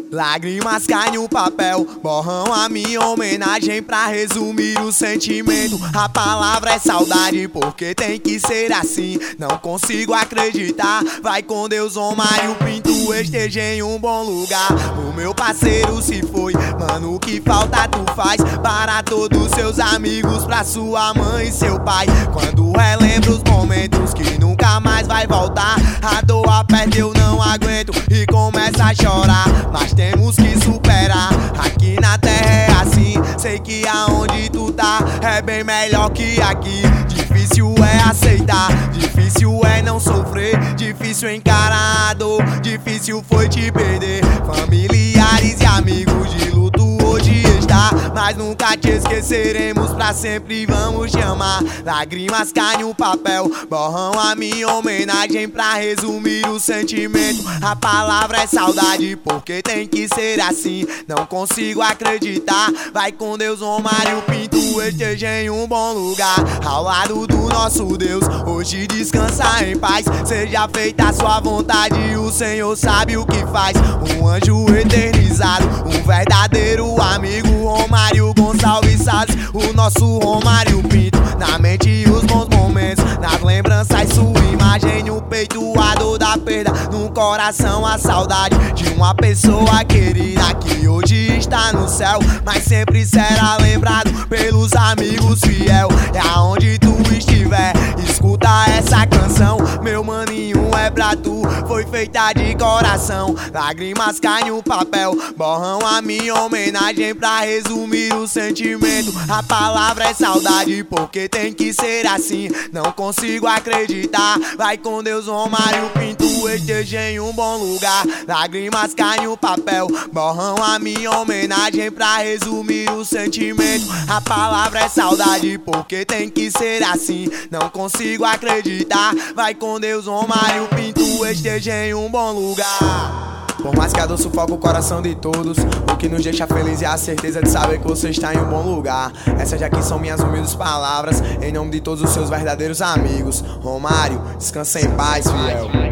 Lágrimas caem no papel, borram a minha homenagem pra resumir o sentimento. A palavra é saudade, porque tem que ser assim. Não consigo acreditar, vai com Deus, Romário Pinto esteja em um bom lugar. O meu parceiro se foi, mano, o que falta tu faz para todos seus amigos, pra sua mãe e seu pai. Quando relembro os momentos que nunca mais vai voltar, a dor aperta, eu não aguento e começa a chorar. Mas temos que superar, aqui na terra é assim. Sei que aonde tu tá é bem melhor que aqui. Difícil é aceitar, difícil é não sofrer, difícil encarar a dor, difícil foi te perder. Familiares e amigos de luto hoje está, mas nunca te esqueceremos, pra sempre vamos te amar. Lágrimas caem no papel, borram a minha homenagem pra resumir o sentimento. A palavra é saudade, porque tem que ser assim. Não consigo acreditar, vai com Deus, Romário Pinto esteja em um bom lugar, ao lado do nosso Deus. Hoje descansa em paz, seja feita a sua vontade, o Senhor sabe o que faz. Um anjo eternizado, um verdadeiro amigo, Romário Gonçalves Salles, o nosso Romário Pinto. Na mente os bons momentos, nas lembranças sua imagem, no peito a dor da perda, no coração a saudade de uma pessoa querida que hoje está no céu, mas sempre será lembrado pelos amigos fiel. É aonde tu estiver, escuta essa canção, meu maninho, é pra tu, foi feita de coração. Lágrimas caem no papel, borram a minha homenagem pra resumir o sentimento. A palavra é saudade, porque tem que ser assim. Não consigo acreditar, vai com Deus, Romário Pinto esteja em um bom lugar. Lágrimas caem no papel, borram a minha homenagem pra resumir o sentimento. A palavra é saudade, porque tem que ser assim. Não consigo acreditar, vai com Deus, Romário Pinto esteja em um bom lugar. Por mais que a dor sufoque o coração de todos, o que nos deixa feliz é a certeza de saber que você está em um bom lugar. Essas aqui são minhas humildes palavras, em nome de todos os seus verdadeiros amigos. Romário, descansa em paz, fiel.